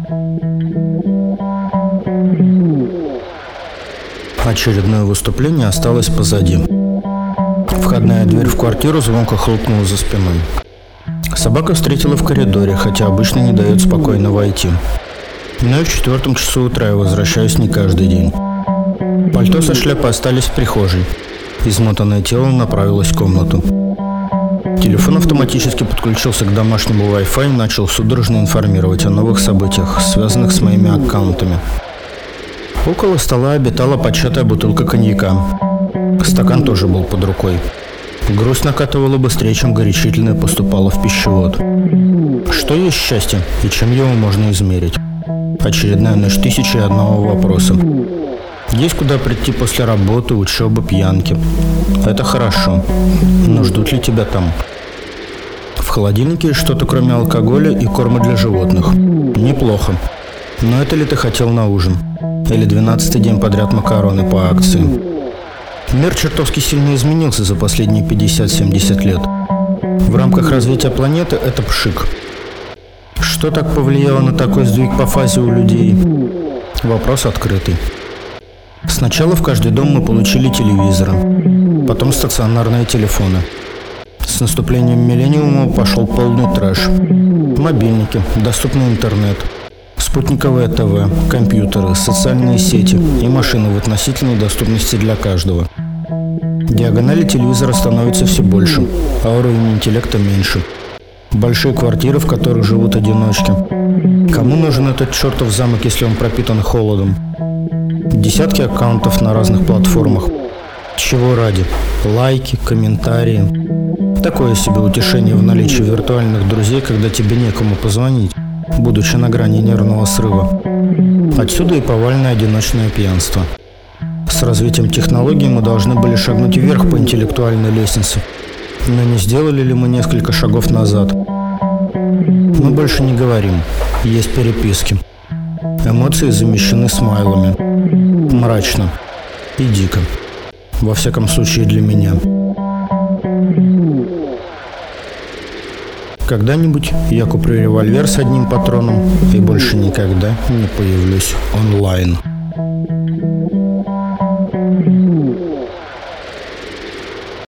Очередное выступление осталось позади. Входная дверь в квартиру звонко хлопнула за спиной. Собака встретила в коридоре, хотя обычно не дает спокойно войти. Но и в 4 часу утра я возвращаюсь не каждый день. Пальто со шляпой остались в прихожей. Измотанное тело направилось в комнату. Телефон автоматически подключился к домашнему Wi-Fi и начал судорожно информировать о новых событиях, связанных с моими аккаунтами. Около стола обитала початая бутылка коньяка. Стакан тоже был под рукой. Грусть накатывала быстрее, чем горячительное поступало в пищевод. Что есть счастье и чем его можно измерить? Очередная ночь 1001 вопроса. Есть куда прийти после работы, учебы, пьянки. Это хорошо. Но ждут ли тебя там? В холодильнике есть что-то кроме алкоголя и корма для животных. Неплохо. Но это ли ты хотел на ужин? Или 12-й день подряд макароны по акции? Мир чертовски сильно изменился за последние 50-70 лет. В рамках развития планеты это пшик. Что так повлияло на такой сдвиг по фазе у людей? Вопрос открытый. Сначала в каждый дом мы получили телевизоры, потом стационарные телефоны. С наступлением миллениума пошел полный трэш. Мобильники, доступный интернет, спутниковое ТВ, компьютеры, социальные сети и машины в относительной доступности для каждого. Диагонали телевизора становится все больше, а уровень интеллекта меньше. Большие квартиры, в которых живут одиночки. Кому нужен этот чертов замок, если он пропитан холодом? Десятки аккаунтов на разных платформах. Чего ради? Лайки, комментарии. Такое себе утешение в наличии виртуальных друзей, когда тебе некому позвонить, будучи на грани нервного срыва. Отсюда и повальное одиночное пьянство. С развитием технологий мы должны были шагнуть вверх по интеллектуальной лестнице. Но не сделали ли мы несколько шагов назад? Мы больше не говорим. Есть переписки. Эмоции замещены смайлами. Мрачно. И дико. Во всяком случае для меня. Когда-нибудь я куплю револьвер с одним патроном и больше никогда не появлюсь онлайн.